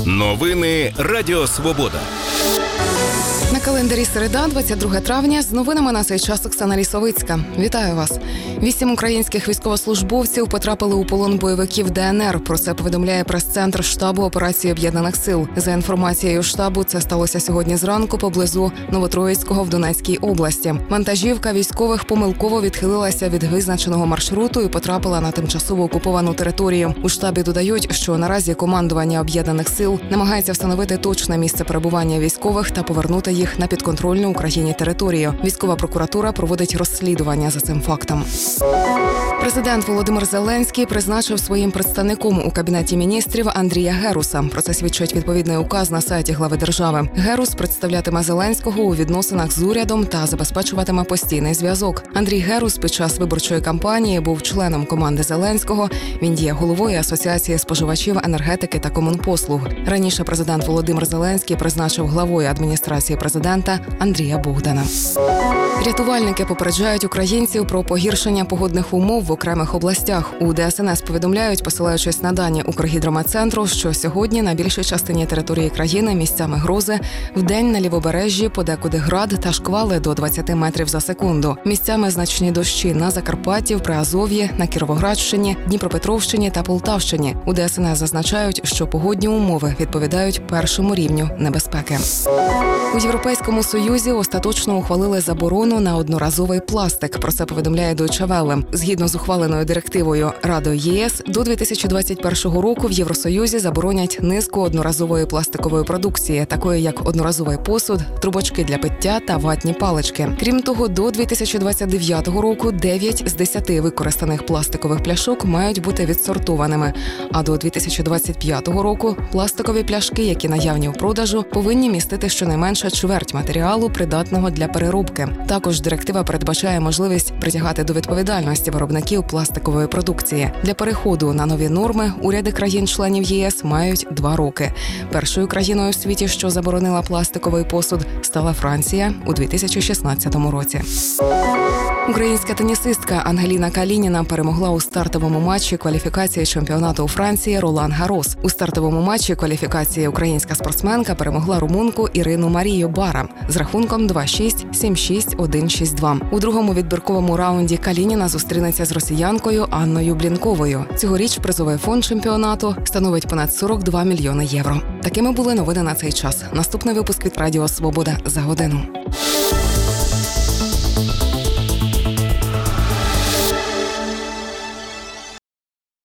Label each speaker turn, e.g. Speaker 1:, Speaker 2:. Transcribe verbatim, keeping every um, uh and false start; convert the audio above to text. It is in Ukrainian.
Speaker 1: Новини Радіо Свобода.
Speaker 2: На календарі середа, двадцять друге травня, з новинами на цей час Оксана Лісовицька. Вітаю вас. Вісім українських військовослужбовців потрапили у полон бойовиків Де Ен Ер. Про це повідомляє прес-центр штабу операції Об'єднаних сил. За інформацією штабу, це сталося сьогодні зранку поблизу Новотроїцького в Донецькій області. Вантажівка військових помилково відхилилася від визначеного маршруту і потрапила на тимчасово окуповану територію. У штабі додають, що наразі командування Об'єднаних сил намагається встановити точне місце перебування військових та повернути їх на підконтрольну Україні територію. Військова прокуратура проводить розслідування за цим фактом. Президент Володимир Зеленський призначив своїм представником у Кабінеті міністрів Андрія Геруса. Про це свідчить відповідний указ на сайті глави держави. Герус представлятиме Зеленського у відносинах з урядом та забезпечуватиме постійний зв'язок. Андрій Герус під час виборчої кампанії був членом команди Зеленського. Він є головою Асоціації споживачів енергетики та комунпослуг. Раніше президент Володимир Зеленський призначив главою адміністрації президента Андрія Богдана. Рятувальники попереджають українців про погіршення погодних умов в окремих областях. У Де Ес Ен Ес повідомляють, посилаючись на дані Укргідрометцентру, що сьогодні на більшій частині території країни місцями грози, вдень на лівобережжі подекуди град та шквали до двадцять метрів за секунду. Місцями значні дощі на Закарпатті, в Приазов'ї, на Кіровоградщині, Дніпропетровщині та Полтавщині. У Де Ес Ен Ес зазначають, що погодні умови відповідають першому рівню небезпеки. У Європейському Союзі остаточно ухвалили заборону на одноразовий пластик. Про це повідомляє Deutsche Welle. Згідно з ухваленою директивою Радою Є Ес, до дві тисячі двадцять першого року в Євросоюзі заборонять низку одноразової пластикової продукції, такої як одноразовий посуд, трубочки для пиття та ватні палички. Крім того, до дві тисячі двадцять дев'ятого року дев'ять з десяти використаних пластикових пляшок мають бути відсортованими, а до дві тисячі двадцять п'ятого року пластикові пляшки, які наявні у продажу, повинні містити щонайменше чверть матеріалу, придатного для переробки. Також директива передбачає можливість притягати до відповідальності виробників пластикової продукції. Для переходу на нові норми уряди країн-членів Є Ес мають два роки. Першою країною в світі, що заборонила пластиковий посуд, стала Франція у дві тисячі шістнадцятому році. Українська тенісистка Ангеліна Калініна перемогла у стартовому матчі кваліфікації чемпіонату у Франції Ролан Гарос. У стартовому матчі кваліфікації українська спортсменка перемогла румунку Ірину Марію Бара з рахунком два шість, сім шість, один шість два. У другому відбірковому раунді Калініна зустрінеться з росіянкою Анною Блінковою. Цьогоріч призовий фонд чемпіонату становить понад сорок два мільйони євро. Такими були новини на цей час. Наступний випуск від Радіо Свобода за годину.